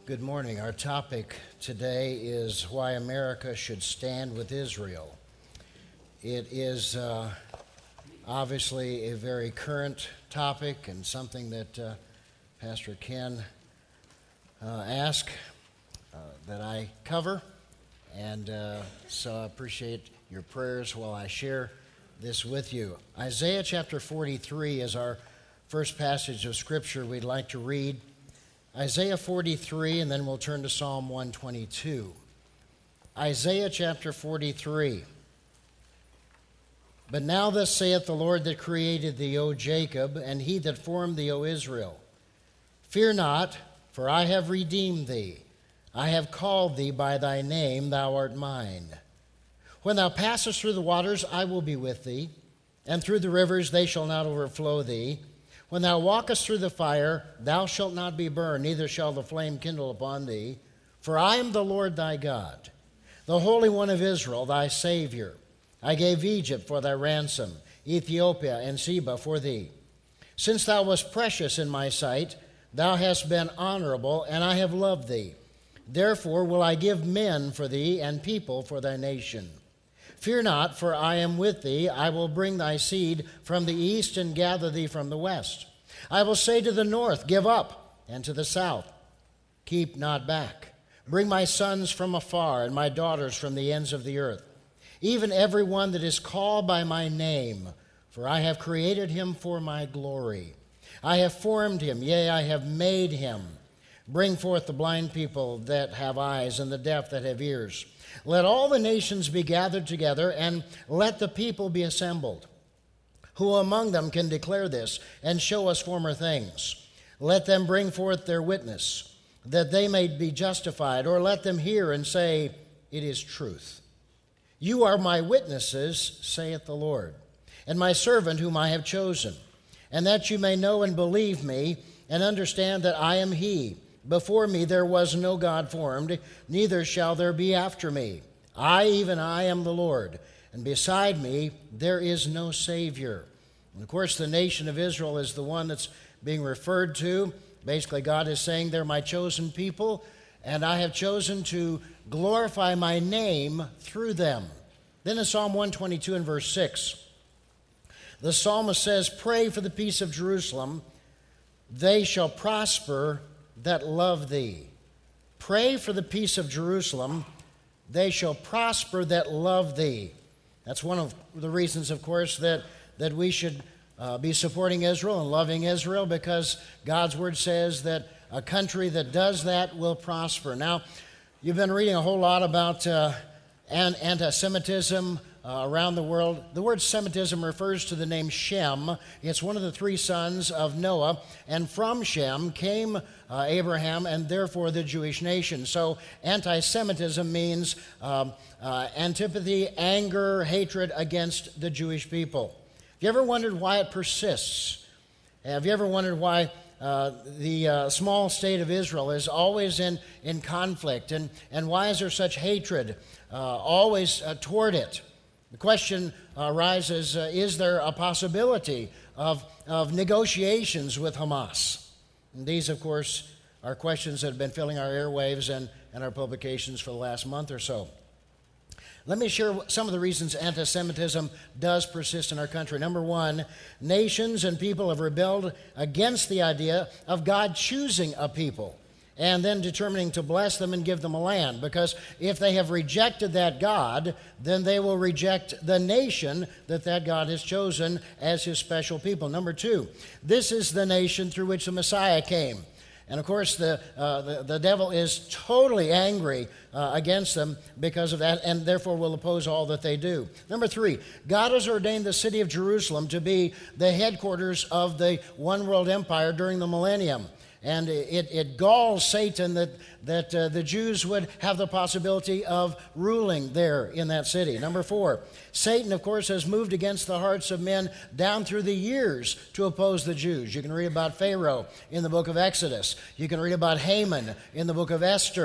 Good morning. Our topic today is why America should stand with Israel. It is obviously a very current topic and something that Pastor Ken asked that I cover. And so I appreciate your prayers while I share this with you. Isaiah chapter 43 is our first passage of Scripture we'd like to read. Isaiah 43, and then we'll turn to Psalm 122. Isaiah chapter 43. But now thus saith the Lord that created thee, O Jacob, and he that formed thee, O Israel. Fear not, for I have redeemed thee. I have called thee by thy name, thou art mine. When thou passest through the waters, I will be with thee, and through the rivers they shall not overflow thee. When thou walkest through the fire, thou shalt not be burned, neither shall the flame kindle upon thee. For I am the Lord thy God, the Holy One of Israel, thy Savior. I gave Egypt for thy ransom, Ethiopia and Seba for thee. Since thou wast precious in my sight, thou hast been honorable, and I have loved thee. Therefore will I give men for thee, and people for thy nation. Fear not, for I am with thee. I will bring thy seed from the east and gather thee from the west. I will say to the north, Give up, and to the south, Keep not back. Bring my sons from afar, and my daughters from the ends of the earth. Even every one that is called by my name, for I have created him for my glory. I have formed him, yea, I have made him. Bring forth the blind people that have eyes, and the deaf that have ears. Let all the nations be gathered together, and let the people be assembled. Who among them can declare this, and show us former things? Let them bring forth their witness, that they may be justified, or let them hear and say, It is truth. You are my witnesses, saith the Lord, and my servant whom I have chosen, and that you may know and believe me, and understand that I am he. Before me there was no God formed, neither shall there be after me. I, even I, am the Lord, and beside me there is no Savior. And of course, the nation of Israel is the one that's being referred to. Basically, God is saying they're my chosen people, and I have chosen to glorify my name through them. Then in Psalm 122 and verse 6, the psalmist says, Pray for the peace of Jerusalem. They shall prosper that love thee. Pray for the peace of Jerusalem. They shall prosper that love thee. That's one of the reasons, of course, that we should be supporting Israel and loving Israel, because God's word says that a country that does that will prosper. Now, you've been reading a whole lot about anti-Semitism around the world. The word Semitism refers to the name Shem. It's one of the three sons of Noah, and from Shem came Abraham, and therefore the Jewish nation. So anti-Semitism means antipathy, anger, hatred against the Jewish people. Have you ever wondered why it persists? Have you ever wondered why the small state of Israel is always in conflict, and why is there such hatred always toward it? The question arises, is there a possibility of negotiations with Hamas? And these, of course, are questions that have been filling our airwaves and our publications for the last month or so. Let me share some of the reasons anti-Semitism does persist in our country. Number one, nations and people have rebelled against the idea of God choosing a people and then determining to bless them and give them a land. Because if they have rejected that God, then they will reject the nation that God has chosen as his special people. Number two, this is the nation through which the Messiah came. And of course, the devil is totally angry against them because of that, and therefore will oppose all that they do. Number three, God has ordained the city of Jerusalem to be the headquarters of the one world empire during the millennium. And it galls Satan that the Jews would have the possibility of ruling there in that city. Number four, Satan, of course, has moved against the hearts of men down through the years to oppose the Jews. You can read about Pharaoh in the book of Exodus. You can read about Haman in the book of Esther.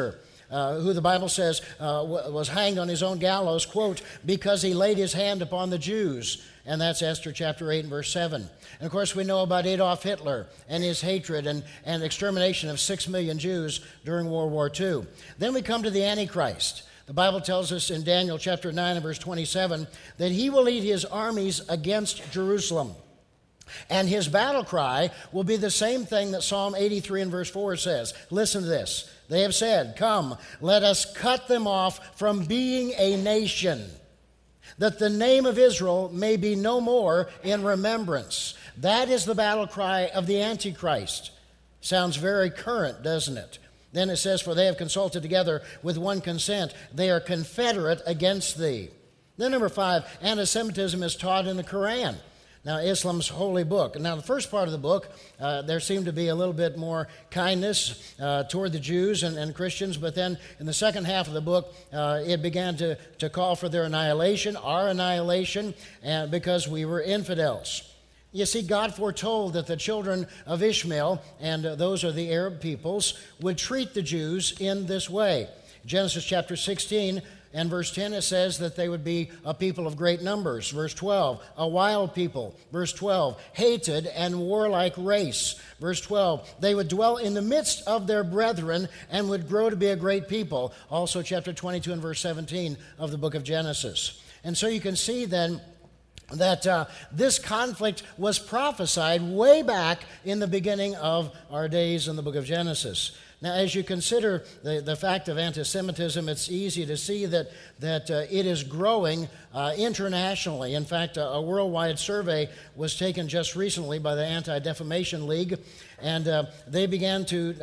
who the Bible says was hanged on his own gallows, quote, because he laid his hand upon the Jews. And that's Esther chapter 8 and verse 7. And of course, we know about Adolf Hitler and his hatred and extermination of 6 million Jews during World War II. Then we come to the Antichrist. The Bible tells us in Daniel chapter 9 and verse 27 that he will lead his armies against Jerusalem. And his battle cry will be the same thing that Psalm 83 and verse 4 says. Listen to this. They have said, "Come, let us cut them off from being a nation, that the name of Israel may be no more in remembrance." That is the battle cry of the Antichrist. Sounds very current, doesn't it? Then it says, "For they have consulted together with one consent. They are confederate against thee." Then number 5, anti-Semitism is taught in the Quran. Now, Islam's holy book. Now, the first part of the book, there seemed to be a little bit more kindness toward the Jews and Christians, but then in the second half of the book, it began to call for their annihilation, our annihilation, because we were infidels. You see, God foretold that the children of Ishmael, and those are the Arab peoples, would treat the Jews in this way. Genesis chapter 16 and verse 10, it says that they would be a people of great numbers. Verse 12, a wild people. Verse 12, hated and warlike race. Verse 12, they would dwell in the midst of their brethren and would grow to be a great people. Also chapter 22 and verse 17 of the book of Genesis. And so you can see then that this conflict was prophesied way back in the beginning of our days in the book of Genesis. Now, as you consider the fact of anti-Semitism, it's easy to see that it is growing internationally. In fact, a worldwide survey was taken just recently by the Anti-Defamation League, and they began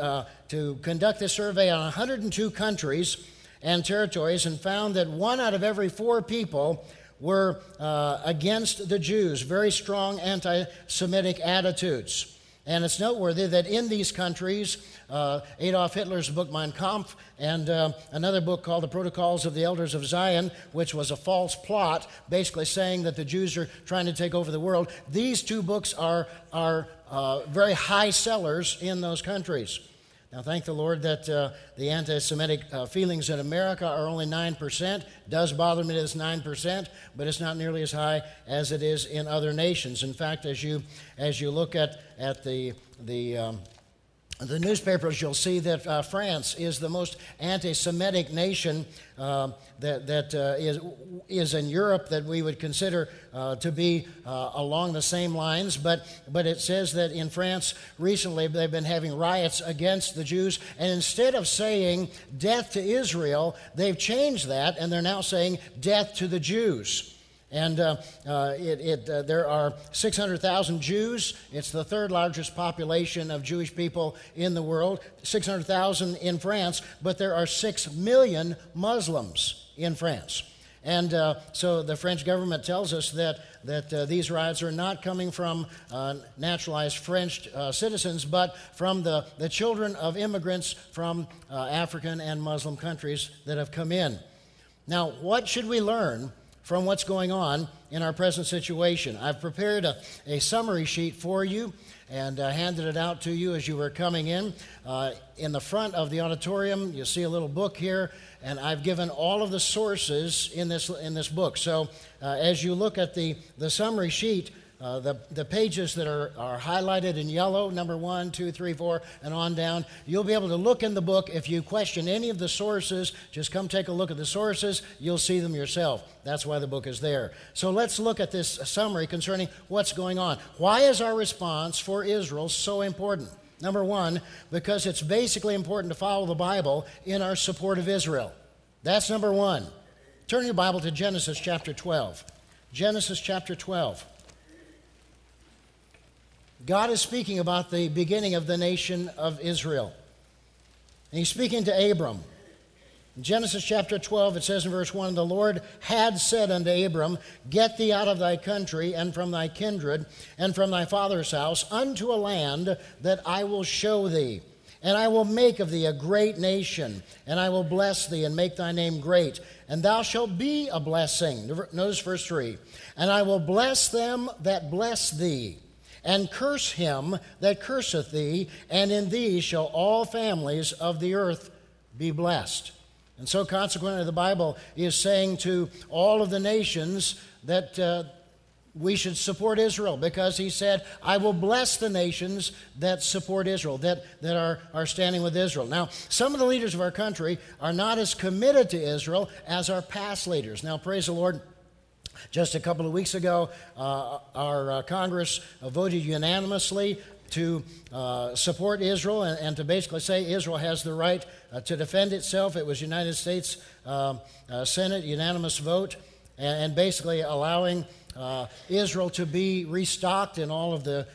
to conduct a survey on 102 countries and territories and found that 1 out of every 4 people were against the Jews, very strong anti-Semitic attitudes. And it's noteworthy that in these countries, Adolf Hitler's book Mein Kampf and another book called The Protocols of the Elders of Zion, which was a false plot, basically saying that the Jews are trying to take over the world. These 2 books are very high sellers in those countries. Now, thank the Lord that the anti-Semitic feelings in America are only 9%. Does bother me that it's 9%, but it's not nearly as high as it is in other nations. In fact, as you look at the newspapers, you'll see that France is the most anti-Semitic nation that is in Europe that we would consider to be along the same lines. But it says that in France recently they've been having riots against the Jews, and instead of saying death to Israel, they've changed that, and they're now saying death to the Jews. And there are 600,000 Jews. It's the 3rd largest population of Jewish people in the world, 600,000 in France, but there are 6 million Muslims in France. And so the French government tells us that these riots are not coming from naturalized French citizens, but from the children of immigrants from African and Muslim countries that have come in. Now, what should we learn from what's going on in our present situation? I've prepared a summary sheet for you and handed it out to you as you were coming in. In the front of the auditorium, you'll see a little book here, and I've given all of the sources in this book. So as you look at the summary sheet, the pages that are highlighted in yellow, number 1, 2, 3, 4, and on down, you'll be able to look in the book. If you question any of the sources, just come take a look at the sources. You'll see them yourself. That's why the book is there. So let's look at this summary concerning what's going on. Why is our response for Israel so important? Number 1, because it's basically important to follow the Bible in our support of Israel. That's number 1. Turn your Bible to Genesis chapter 12. Genesis chapter 12. God is speaking about the beginning of the nation of Israel. And he's speaking to Abram. In Genesis chapter 12, it says in verse 1, "The Lord had said unto Abram, Get thee out of thy country, and from thy kindred, and from thy father's house, unto a land that I will show thee. And I will make of thee a great nation, and I will bless thee, and make thy name great. And thou shalt be a blessing." Notice verse 3. "And I will bless them that bless thee, and curse him that curseth thee, and in thee shall all families of the earth be blessed. And so consequently, the Bible is saying to all of the nations that we should support Israel, because he said, I will bless the nations that support Israel, that are standing with Israel. Now, some of the leaders of our country are not as committed to Israel as our past leaders. Now, praise the Lord, just a couple of weeks ago, our Congress voted unanimously to support Israel and to basically say Israel has the right to defend itself. It was United States Senate unanimous vote, and basically allowing Israel to be restocked in all of the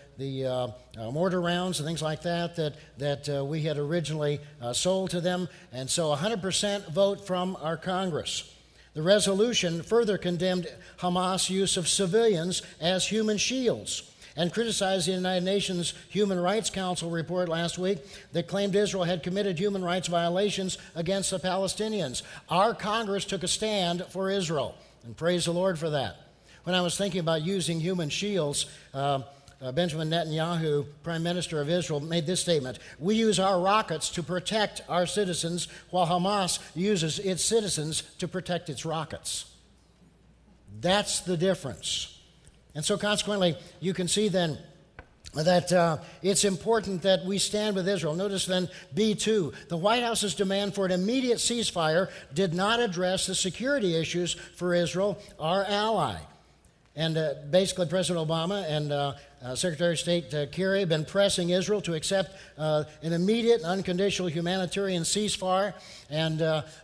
mortar rounds and things like that we had originally sold to them. And so 100% vote from our Congress. The resolution further condemned Hamas' use of civilians as human shields and criticized the United Nations Human Rights Council report last week that claimed Israel had committed human rights violations against the Palestinians. Our Congress took a stand for Israel, and praise the Lord for that. When I was thinking about using human shields, Benjamin Netanyahu, Prime Minister of Israel, made this statement: we use our rockets to protect our citizens, while Hamas uses its citizens to protect its rockets. That's the difference. And so consequently, you can see then that it's important that we stand with Israel. Notice then B2, the White House's demand for an immediate ceasefire did not address the security issues for Israel, our ally. And basically, President Obama and Secretary of State Kerry have been pressing Israel to accept an immediate and unconditional humanitarian ceasefire. And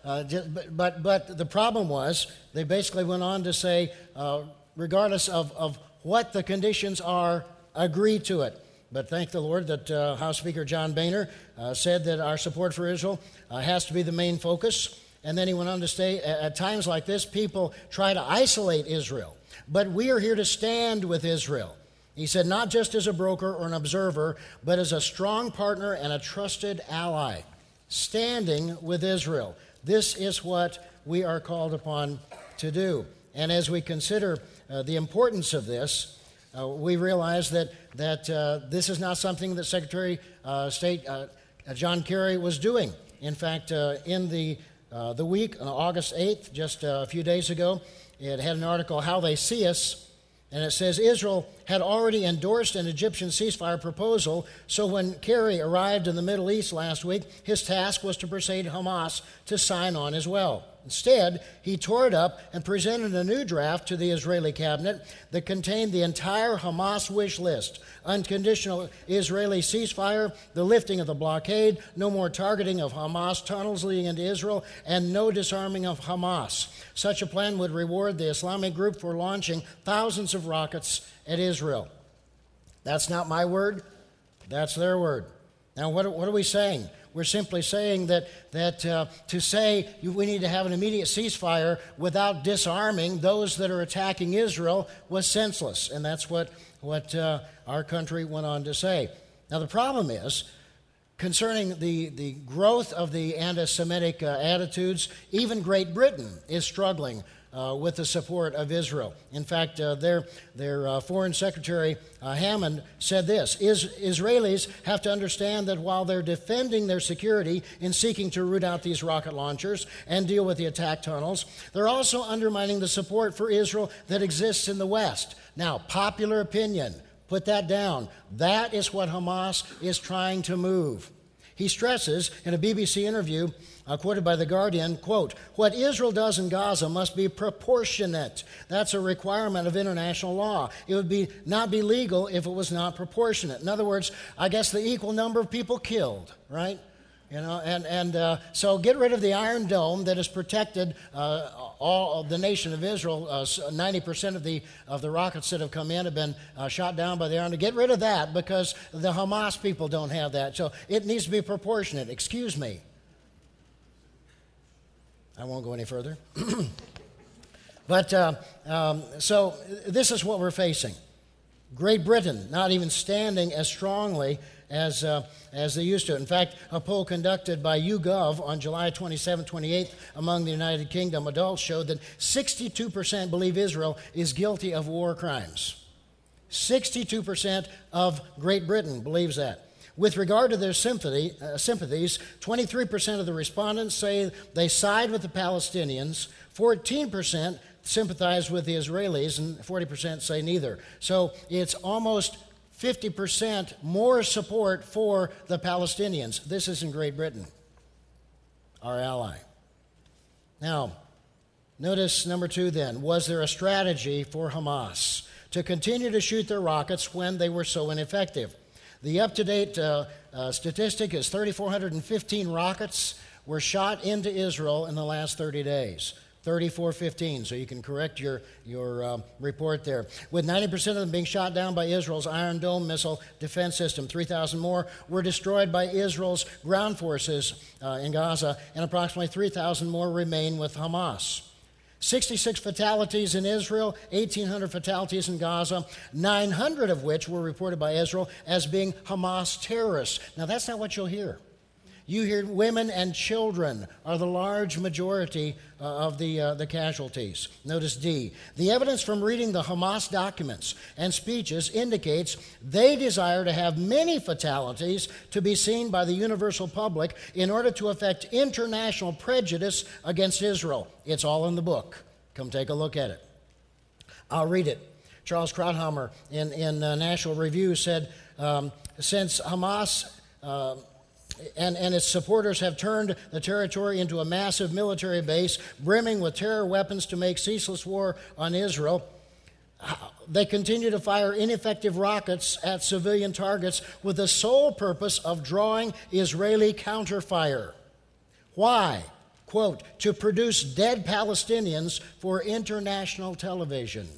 but the problem was, they basically went on to say, regardless of what the conditions are, agree to it. But thank the Lord that House Speaker John Boehner said that our support for Israel has to be the main focus. And then he went on to say, at times like this, people try to isolate Israel. But we are here to stand with Israel. He said, not just as a broker or an observer, but as a strong partner and a trusted ally, standing with Israel. This is what we are called upon to do. And as we consider the importance of this, we realize that this is not something that Secretary of State John Kerry was doing. In fact, in the week, on August 8th, just a few days ago, it had an article, How They See Us, and it says Israel had already endorsed an Egyptian ceasefire proposal, so when Kerry arrived in the Middle East last week, his task was to persuade Hamas to sign on as well. Instead, he tore it up and presented a new draft to the Israeli cabinet that contained the entire Hamas wish list: unconditional Israeli ceasefire, the lifting of the blockade, no more targeting of Hamas tunnels leading into Israel, and no disarming of Hamas. Such a plan would reward the Islamic group for launching thousands of rockets at Israel. That's not my word. That's their word. Now, what are we saying? We're simply saying that to say we need to have an immediate ceasefire without disarming those that are attacking Israel was senseless, and that's what our country went on to say. Now, the problem is, concerning the growth of the anti-Semitic attitudes, even Great Britain is struggling with the support of Israel. In fact, their Foreign Secretary Hammond said this: Israelis have to understand that while they're defending their security in seeking to root out these rocket launchers and deal with the attack tunnels, they're also undermining the support for Israel that exists in the West. Now, popular opinion, put that down. That is what Hamas is trying to move. He stresses in a BBC interview, quoted by The Guardian, quote, what Israel does in Gaza must be proportionate. That's a requirement of international law. It would not be legal if it was not proportionate. In other words, I guess the equal number of people killed, right? You know, so get rid of the Iron Dome that has protected all of the nation of Israel. 90% of the rockets that have come in have been shot down by the Iron Dome. Get rid of that because the Hamas people don't have that. So it needs to be proportionate. Excuse me. I won't go any further. But so this is what we're facing. Great Britain not even standing as strongly as they used to. In fact, a poll conducted by YouGov on July 27, 28 among the United Kingdom adults showed that 62% believe Israel is guilty of war crimes. 62% of Great Britain believes that. With regard to their sympathies, 23% of the respondents say they side with the Palestinians, 14% sympathize with the Israelis, and 40% say neither. So it's almost 50% more support for the Palestinians. This is in Great Britain, our ally. Now, notice number 2 then. Was there a strategy for Hamas to continue to shoot their rockets when they were so ineffective? The up-to-date statistic is 3,415 rockets were shot into Israel in the last 30 days. 3,415, so you can correct your report there. With 90% of them being shot down by Israel's Iron Dome missile defense system. 3,000 more were destroyed by Israel's ground forces in Gaza, and approximately 3,000 more remain with Hamas. 66 fatalities in Israel, 1,800 fatalities in Gaza, 900 of which were reported by Israel as being Hamas terrorists. Now, that's not what you'll hear. You hear women and children are the large majority of the casualties. Notice D. The evidence from reading the Hamas documents and speeches indicates they desire to have many fatalities to be seen by the universal public in order to affect international prejudice against Israel. It's all in the book. Come take a look at it. I'll read it. Charles Krauthammer in National Review said, since Hamas and its supporters have turned the territory into a massive military base brimming with terror weapons to make ceaseless war on Israel, they continue to fire ineffective rockets at civilian targets with the sole purpose of drawing Israeli counterfire. Why? Quote, to produce dead Palestinians for international television.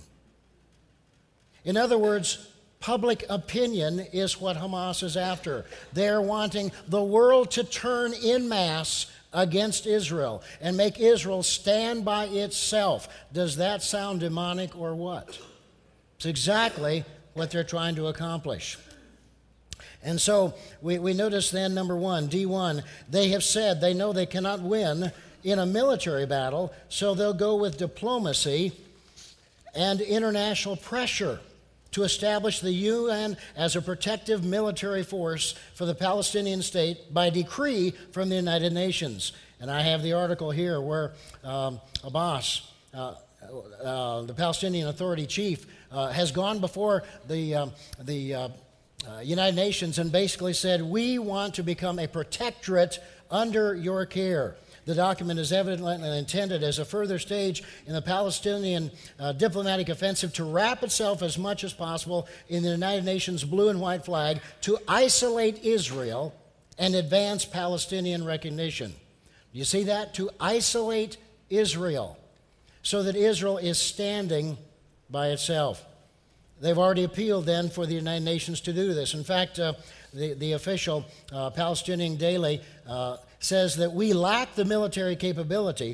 In other words, public opinion is what Hamas is after. They're wanting the world to turn en masse against Israel and make Israel stand by itself. Does that sound demonic or what? It's exactly what they're trying to accomplish. And so we notice then, number 1, D1, they have said they know they cannot win in a military battle, so they'll go with diplomacy and international pressure to establish the UN as a protective military force for the Palestinian state by decree from the United Nations. And I have the article here where Abbas, the Palestinian Authority chief, has gone before the United Nations and basically said, we want to become a protectorate under your care. The document is evidently intended as a further stage in the Palestinian diplomatic offensive to wrap itself as much as possible in the United Nations blue and white flag to isolate Israel and advance Palestinian recognition. You see that? To isolate Israel so that Israel is standing by itself. They've already appealed then for the United Nations to do this. In fact, the official Palestinian Daily says that we lack the military capability,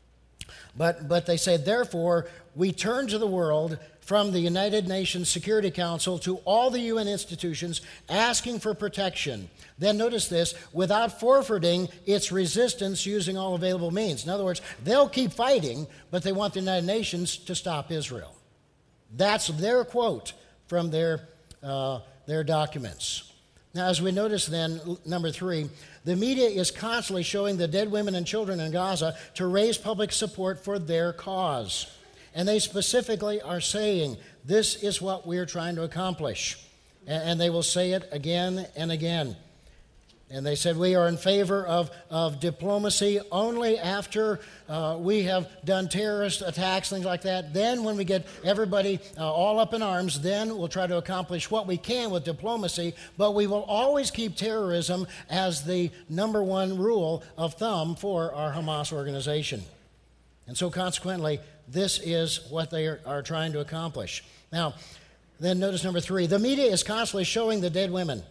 but they say, therefore, we turn to the world from the United Nations Security Council to all the UN institutions asking for protection. Then notice this, without forfeiting its resistance using all available means. In other words, they'll keep fighting, but they want the United Nations to stop Israel. That's their quote from their documents. Now, as we notice then, number 3, the media is constantly showing the dead women and children in Gaza to raise public support for their cause. And they specifically are saying, this is what we're trying to accomplish. And they will say it again and again. And they said, we are in favor of diplomacy only after we have done terrorist attacks, things like that. Then when we get everybody all up in arms, then we'll try to accomplish what we can with diplomacy, but we will always keep terrorism as the number one rule of thumb for our Hamas organization. And so consequently, this is what they are trying to accomplish. Now, then notice number 3, the media is constantly showing the dead women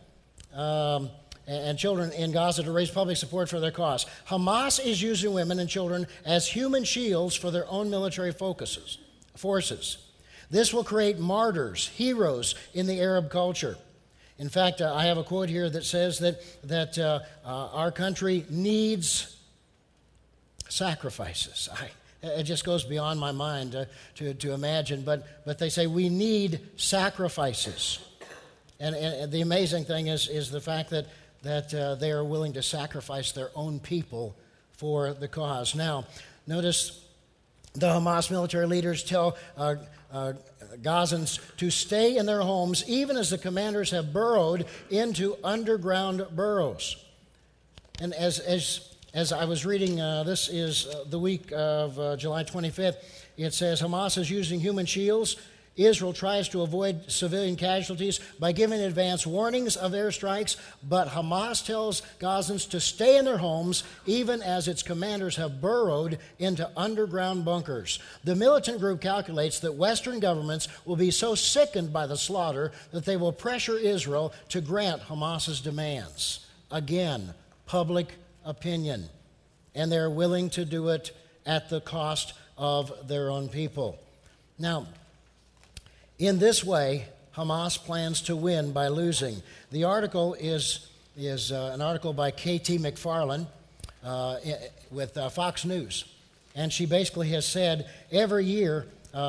and children in Gaza to raise public support for their cause. Hamas is using women and children as human shields for their own military forces. This will create martyrs, heroes in the Arab culture. In fact, I have a quote here that says that our country needs sacrifices. It just goes beyond my mind to imagine, but they say we need sacrifices. And the amazing thing is the fact that they are willing to sacrifice their own people for the cause. Now, notice the Hamas military leaders tell Gazans to stay in their homes even as the commanders have burrowed into underground burrows. And as I was reading, this is the week of July 25th, it says Hamas is using human shields. Israel tries to avoid civilian casualties by giving advance warnings of airstrikes, but Hamas tells Gazans to stay in their homes even as its commanders have burrowed into underground bunkers. The militant group calculates that Western governments will be so sickened by the slaughter that they will pressure Israel to grant Hamas's demands. Again, public opinion. And they're willing to do it at the cost of their own people. Now, in this way, Hamas plans to win by losing. The article is an article by K.T. McFarland with Fox News. And she basically has said every years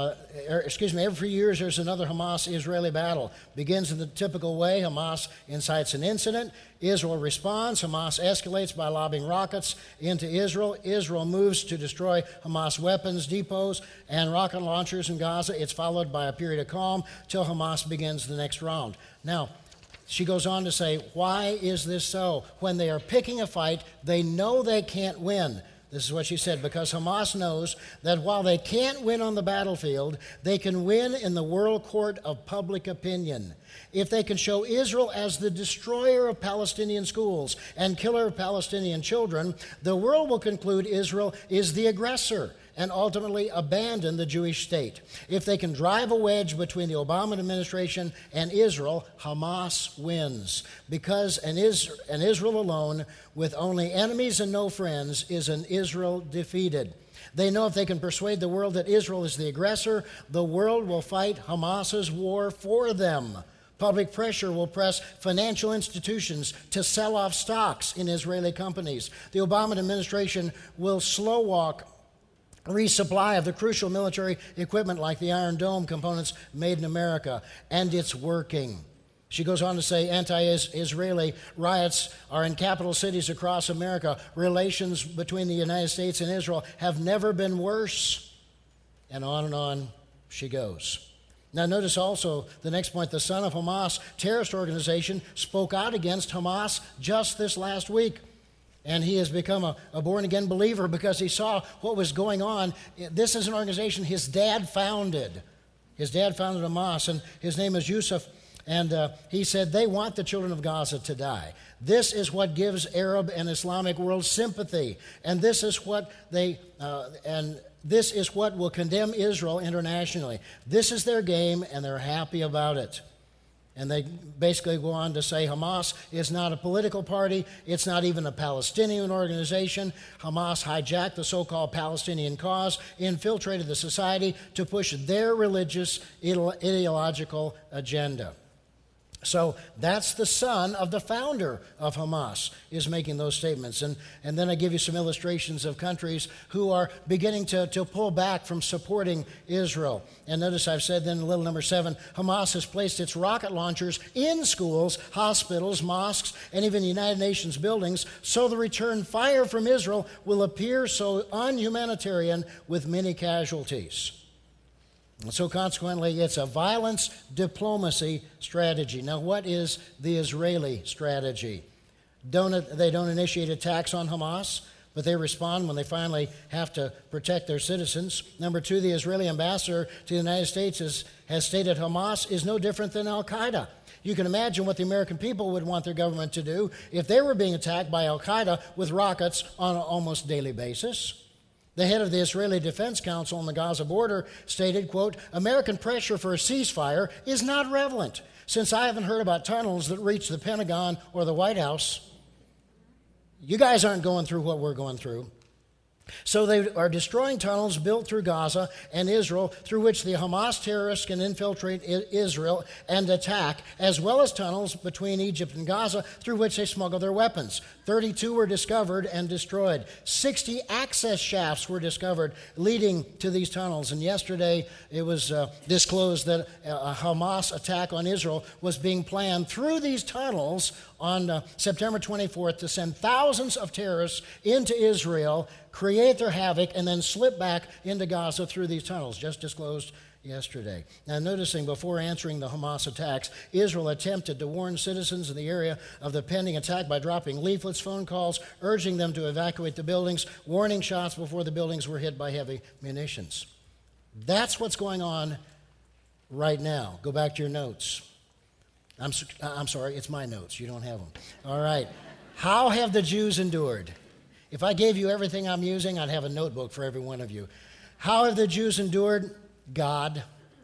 there's another Hamas-Israeli battle. Begins in the typical way. Hamas incites an incident. Israel responds. Hamas escalates by lobbing rockets into Israel. Israel moves to destroy Hamas weapons depots and rocket launchers in Gaza. It's followed by a period of calm till Hamas begins the next round. Now, she goes on to say, why is this so? When they are picking a fight, they know they can't win. This is what she said, because Hamas knows that while they can't win on the battlefield, they can win in the world court of public opinion. If they can show Israel as the destroyer of Palestinian schools and killer of Palestinian children, the world will conclude Israel is the aggressor and ultimately abandon the Jewish state. If they can drive a wedge between the Obama administration and Israel, Hamas wins. Because an Israel alone, with only enemies and no friends, is an Israel defeated. They know if they can persuade the world that Israel is the aggressor, the world will fight Hamas's war for them. Public pressure will press financial institutions to sell off stocks in Israeli companies. The Obama administration will slow walk resupply of the crucial military equipment like the Iron Dome components made in America, and it's working. She goes on to say anti-Israeli riots are in capital cities across America. Relations between the United States and Israel have never been worse. And on she goes. Now notice also the next point, the son of Hamas terrorist organization spoke out against Hamas just this last week. And he has become a born-again believer because he saw what was going on. This is an organization his dad founded. His dad founded Hamas, and his name is Yusuf. And he said they want the children of Gaza to die. This is what gives Arab and Islamic world sympathy. And this is what this is what will condemn Israel internationally. This is their game, and they're happy about it. And they basically go on to say Hamas is not a political party. It's not even a Palestinian organization. Hamas hijacked the so-called Palestinian cause, infiltrated the society to push their religious ideological agenda. So that's the son of the founder of Hamas is making those statements. And then I give you some illustrations of countries who are beginning to pull back from supporting Israel. And notice I've said then in little number 7, Hamas has placed its rocket launchers in schools, hospitals, mosques, and even United Nations buildings, so the return fire from Israel will appear so unhumanitarian with many casualties. And so consequently, it's a violence diplomacy strategy. Now, what is the Israeli strategy? They don't initiate attacks on Hamas, but they respond when they finally have to protect their citizens. Number 2, the Israeli ambassador to the United States has stated Hamas is no different than al-Qaeda. You can imagine what the American people would want their government to do if they were being attacked by al-Qaeda with rockets on an almost daily basis. The head of the Israeli Defense Council on the Gaza border stated, quote, American pressure for a ceasefire is not relevant, since I haven't heard about tunnels that reach the Pentagon or the White House. You guys aren't going through what we're going through. So they are destroying tunnels built through Gaza and Israel through which the Hamas terrorists can infiltrate Israel and attack, as well as tunnels between Egypt and Gaza through which they smuggle their weapons. 32 were discovered and destroyed. 60 access shafts were discovered leading to these tunnels. And yesterday it was disclosed that a Hamas attack on Israel was being planned through these tunnels on September 24th to send thousands of terrorists into Israel, create their havoc, and then slip back into Gaza through these tunnels, just disclosed yesterday. Now, noticing before answering the Hamas attacks, Israel attempted to warn citizens in the area of the pending attack by dropping leaflets, phone calls, urging them to evacuate the buildings, warning shots before the buildings were hit by heavy munitions. That's what's going on right now. Go back to your notes. I'm sorry, it's my notes. You don't have them. All right. How have the Jews endured? If I gave you everything I'm using, I'd have a notebook for every one of you. How have the Jews endured? God.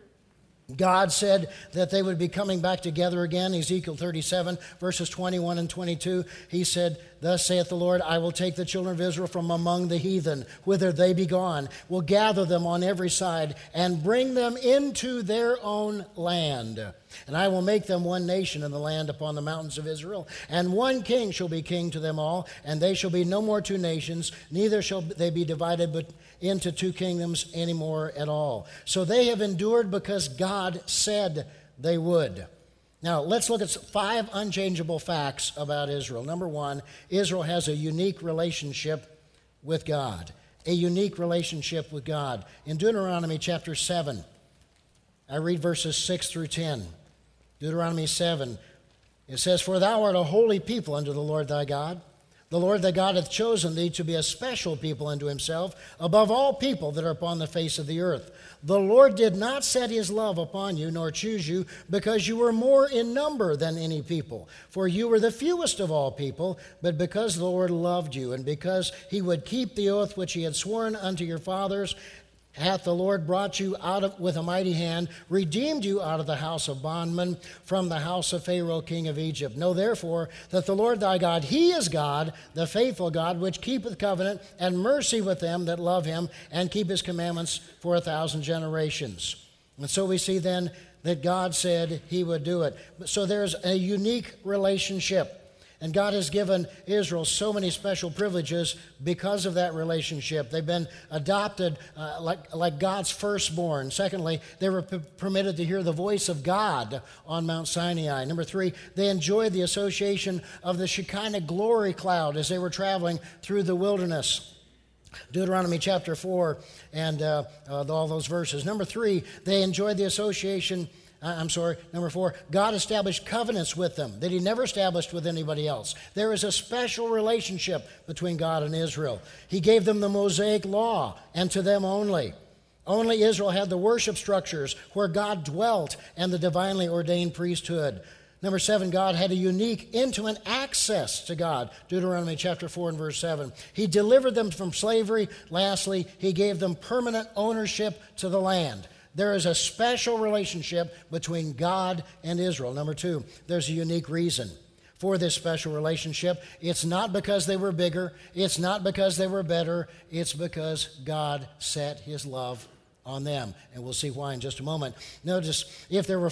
God said that they would be coming back together again. Ezekiel 37, verses 21 and 22. He said, "Thus saith the Lord, I will take the children of Israel from among the heathen, whither they be gone, will gather them on every side, and bring them into their own land. And I will make them one nation in the land upon the mountains of Israel. And one king shall be king to them all, and they shall be no more two nations, neither shall they be divided but into two kingdoms anymore at all." So they have endured because God said they would. Now, let's look at 5 unchangeable facts about Israel. Number 1, Israel has a unique relationship with God. A unique relationship with God. In Deuteronomy chapter 7, I read verses 6 through 10. Deuteronomy 7, it says, "For thou art a holy people unto the Lord thy God. The Lord thy God hath chosen thee to be a special people unto himself, above all people that are upon the face of the earth. The Lord did not set his love upon you, nor choose you, because you were more in number than any people. For you were the fewest of all people, but because the Lord loved you, and because he would keep the oath which he had sworn unto your fathers, hath the Lord brought you out with a mighty hand, redeemed you out of the house of bondmen, from the house of Pharaoh king of Egypt. Know therefore that the Lord thy God, he is God, the faithful God, which keepeth covenant and mercy with them that love him, and keep his commandments for 1,000 generations." And so we see then that God said he would do it. So there's a unique relationship. And God has given Israel so many special privileges because of that relationship. They've been adopted like God's firstborn. Secondly, they were permitted to hear the voice of God on Mount Sinai. Number 3, they enjoyed the association of the Shekinah glory cloud as they were traveling through the wilderness. Deuteronomy chapter 4 and all those verses. Number 3, they enjoyed the association. Number 4, God established covenants with them that he never established with anybody else. There is a special relationship between God and Israel. He gave them the Mosaic law, and to them only. Only Israel had the worship structures where God dwelt and the divinely ordained priesthood. Number 7, God had a unique, intimate access to God. Deuteronomy chapter 4 and verse 7. He delivered them from slavery. Lastly, he gave them permanent ownership to the land. There is a special relationship between God and Israel. Number 2, there's a unique reason for this special relationship. It's not because they were bigger. It's not because they were better. It's because God set his love on them. And we'll see why in just a moment. Notice, if there were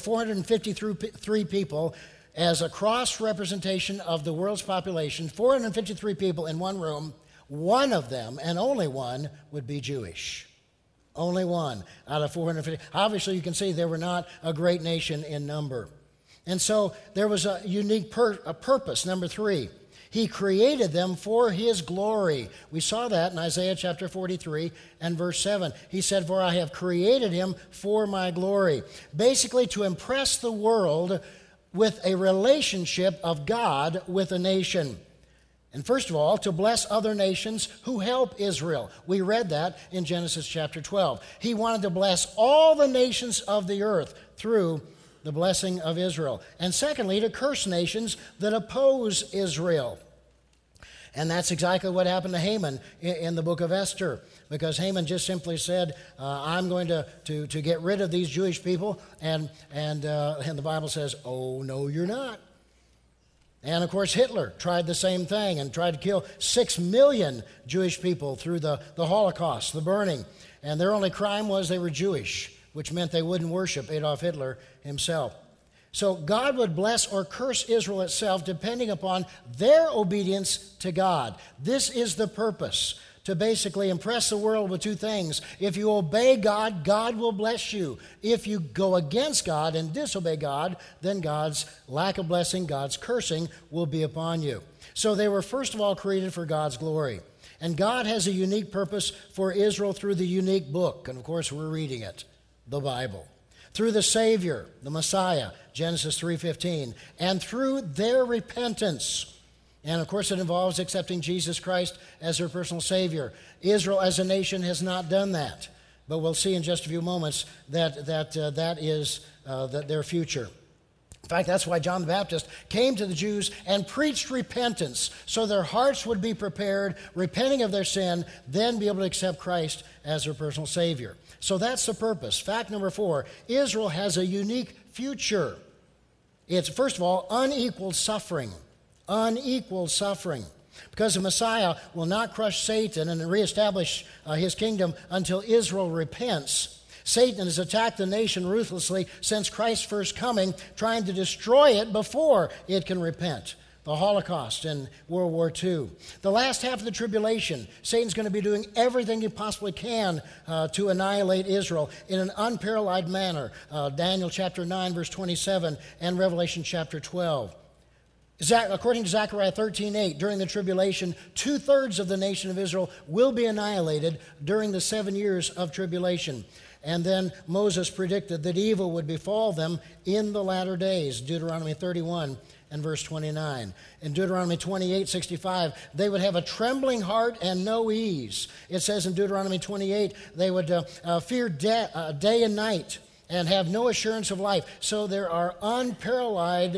453 people as a cross-representation of the world's population, 453 people in one room, one of them, and only one, would be Jewish. Only one out of 450. Obviously, you can see they were not a great nation in number. And so there was a unique purpose. Number 3, he created them for his glory. We saw that in Isaiah chapter 43 and verse 7. He said, "For I have created him for my glory." Basically, to impress the world with a relationship of God with a nation. And first of all, to bless other nations who help Israel. We read that in Genesis chapter 12. He wanted to bless all the nations of the earth through the blessing of Israel. And secondly, to curse nations that oppose Israel. And that's exactly what happened to Haman in the book of Esther. Because Haman just simply said, I'm going to get rid of these Jewish people. And the Bible says, oh, no, you're not. And of course, Hitler tried the same thing and tried to kill 6 million Jewish people through the Holocaust, the burning. And their only crime was they were Jewish, which meant they wouldn't worship Adolf Hitler himself. So God would bless or curse Israel itself depending upon their obedience to God. This is the purpose, to basically impress the world with two things. If you obey God, God will bless you. If you go against God and disobey God, then God's lack of blessing, God's cursing will be upon you. So they were first of all created for God's glory. And God has a unique purpose for Israel through the unique book. And of course, we're reading it, the Bible. Through the Savior, the Messiah, Genesis 3:15, and through their repentance. And of course, it involves accepting Jesus Christ as their personal Savior. Israel as a nation has not done that, but we'll see in just a few moments that is their future. In fact, that's why John the Baptist came to the Jews and preached repentance, so their hearts would be prepared, repenting of their sin, then be able to accept Christ as their personal Savior. So that's the purpose. Fact number 4, Israel has a unique future. It's, first of all, unequaled suffering. Unequaled suffering. Because the Messiah will not crush Satan and reestablish his kingdom until Israel repents. Satan has attacked the nation ruthlessly since Christ's first coming, trying to destroy it before it can repent. The Holocaust and World War II. The last half of the tribulation, Satan's going to be doing everything he possibly can to annihilate Israel in an unparalleled manner. Daniel chapter 9, verse 27, and Revelation chapter 12. According to Zechariah 13:8, during the tribulation, 2/3 of the nation of Israel will be annihilated during the 7 years of tribulation. And then Moses predicted that evil would befall them in the latter days, Deuteronomy 31 and verse 29. In Deuteronomy 28:65, they would have a trembling heart and no ease. It says in Deuteronomy 28, they would fear day and night and have no assurance of life. So there are unparalleled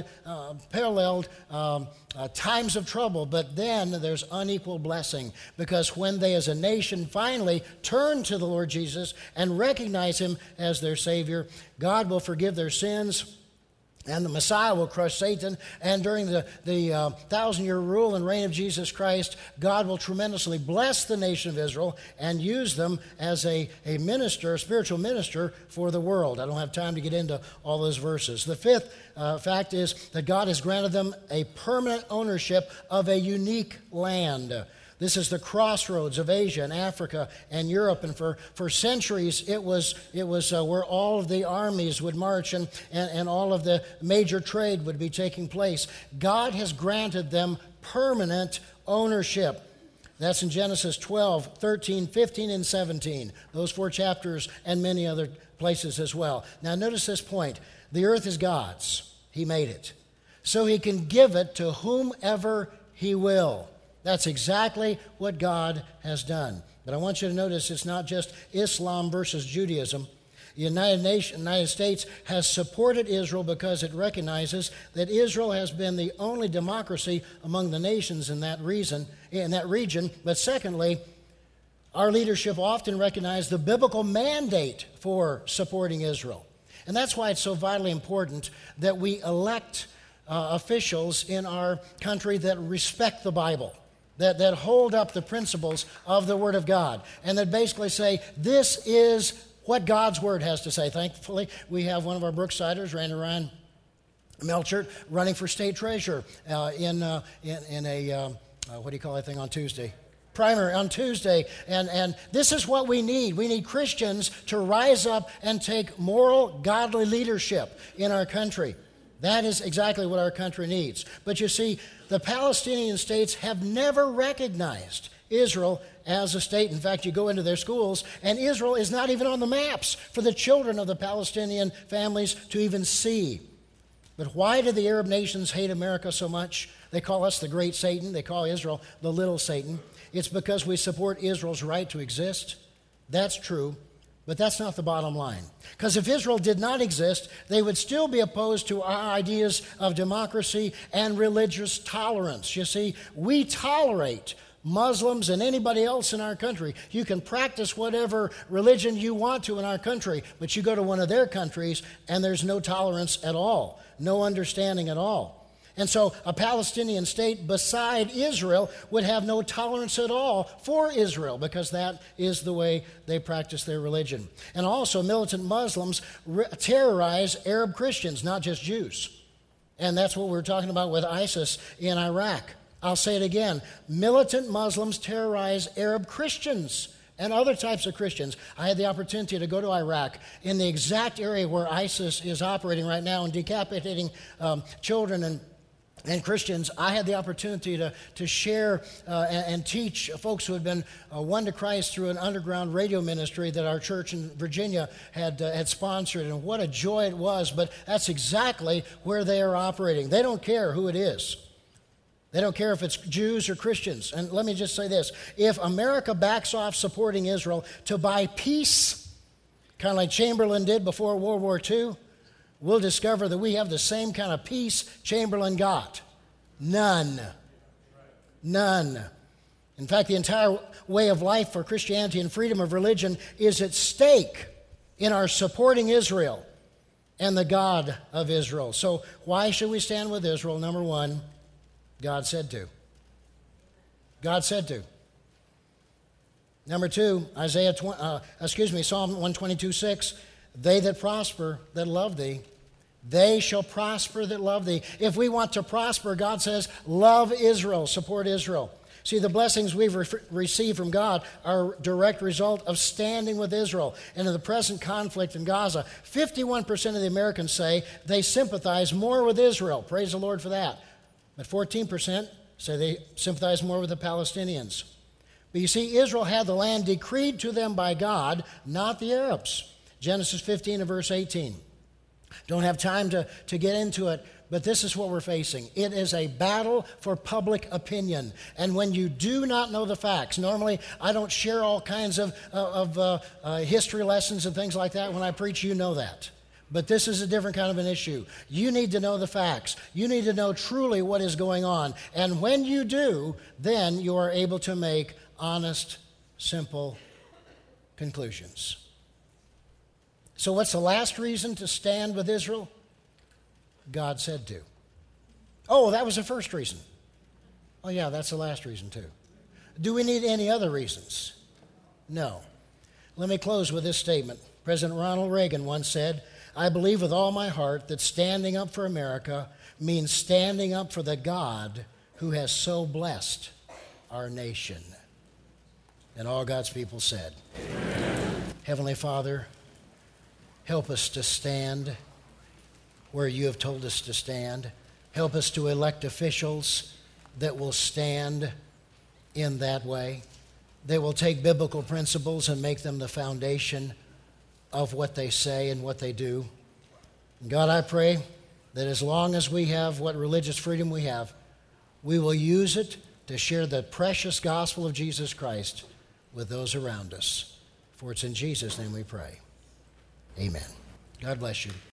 times of trouble, but then there's unequal blessing, because when they as a nation finally turn to the Lord Jesus and recognize Him as their Savior, God will forgive their sins, and the Messiah will crush Satan. And during the 1,000-year rule and reign of Jesus Christ, God will tremendously bless the nation of Israel and use them as a minister, a spiritual minister for the world. I don't have time to get into all those verses. The fifth fact is that God has granted them a permanent ownership of a unique land. This is the crossroads of Asia and Africa and Europe, and for centuries it was where all of the armies would march and all of the major trade would be taking place. God has granted them permanent ownership. That's in Genesis 12, 13, 15, and 17. Those 4 chapters and many other places as well. Now notice this point. The earth is God's. He made it. So He can give it to whomever He will. That's exactly what God has done. But I want you to notice it's not just Islam versus Judaism. The United States has supported Israel because it recognizes that Israel has been the only democracy among the nations in that region. But secondly, our leadership often recognized the biblical mandate for supporting Israel. And that's why it's so vitally important that we elect officials in our country that respect the Bible, that hold up the principles of the Word of God, and that basically say, this is what God's Word has to say. Thankfully, we have one of our Brooksiders, Randy Ryan Melchert, running for state treasurer in a, what do you call that thing on Tuesday? Primary on Tuesday. And this is what we need. We need Christians to rise up and take moral, godly leadership in our country. That is exactly what our country needs. But you see, the Palestinian states have never recognized Israel as a state. In fact, you go into their schools, and Israel is not even on the maps for the children of the Palestinian families to even see. But why do the Arab nations hate America so much? They call us the great Satan. They call Israel the little Satan. It's because we support Israel's right to exist. That's true. But that's not the bottom line. Because if Israel did not exist, they would still be opposed to our ideas of democracy and religious tolerance. You see, we tolerate Muslims and anybody else in our country. You can practice whatever religion you want to in our country, but you go to one of their countries and there's no tolerance at all, no understanding at all. And so a Palestinian state beside Israel would have no tolerance at all for Israel, because that is the way they practice their religion. And also, militant Muslims terrorize Arab Christians, not just Jews. And that's what we're talking about with ISIS in Iraq. I'll say it again. Militant Muslims terrorize Arab Christians and other types of Christians. I had the opportunity to go to Iraq, in the exact area where ISIS is operating right now and decapitating children and Christians. I had the opportunity to share and teach folks who had been won to Christ through an underground radio ministry that our church in Virginia had sponsored, and what a joy it was. But that's exactly where they are operating. They don't care who it is. They don't care if it's Jews or Christians. And let me just say this. If America backs off supporting Israel to buy peace, kind of like Chamberlain did before World War II, we'll discover that we have the same kind of peace Chamberlain got. None. None. In fact, the entire way of life for Christianity and freedom of religion is at stake in our supporting Israel and the God of Israel. So why should we stand with Israel? Number one, God said to. God said to. Number two, Psalm 122:6. They that prosper, that love thee, they shall prosper that love thee. If we want to prosper, God says, love Israel, support Israel. See, the blessings we've received from God are a direct result of standing with Israel. And in the present conflict in Gaza, 51% of the Americans say they sympathize more with Israel. Praise the Lord for that. But 14% say they sympathize more with the Palestinians. But you see, Israel had the land decreed to them by God, not the Arabs. Genesis 15 and verse 18. Don't have time to get into it, but this is what we're facing. It is a battle for public opinion. And when you do not know the facts, normally I don't share all kinds of history lessons and things like that when I preach. You know that. But this is a different kind of an issue. You need to know the facts. You need to know truly what is going on. And when you do, then you are able to make honest, simple conclusions. So what's the last reason to stand with Israel? God said to. Oh, that was the first reason. Oh yeah, that's the last reason too. Do we need any other reasons? No. Let me close with this statement. President Ronald Reagan once said, I believe with all my heart that standing up for America means standing up for the God who has so blessed our nation. And all God's people said, Amen. Heavenly Father, help us to stand where you have told us to stand. Help us to elect officials that will stand in that way. They will take biblical principles and make them the foundation of what they say and what they do. And God, I pray that as long as we have what religious freedom we have, we will use it to share the precious gospel of Jesus Christ with those around us. For it's in Jesus' name we pray. Amen. God bless you.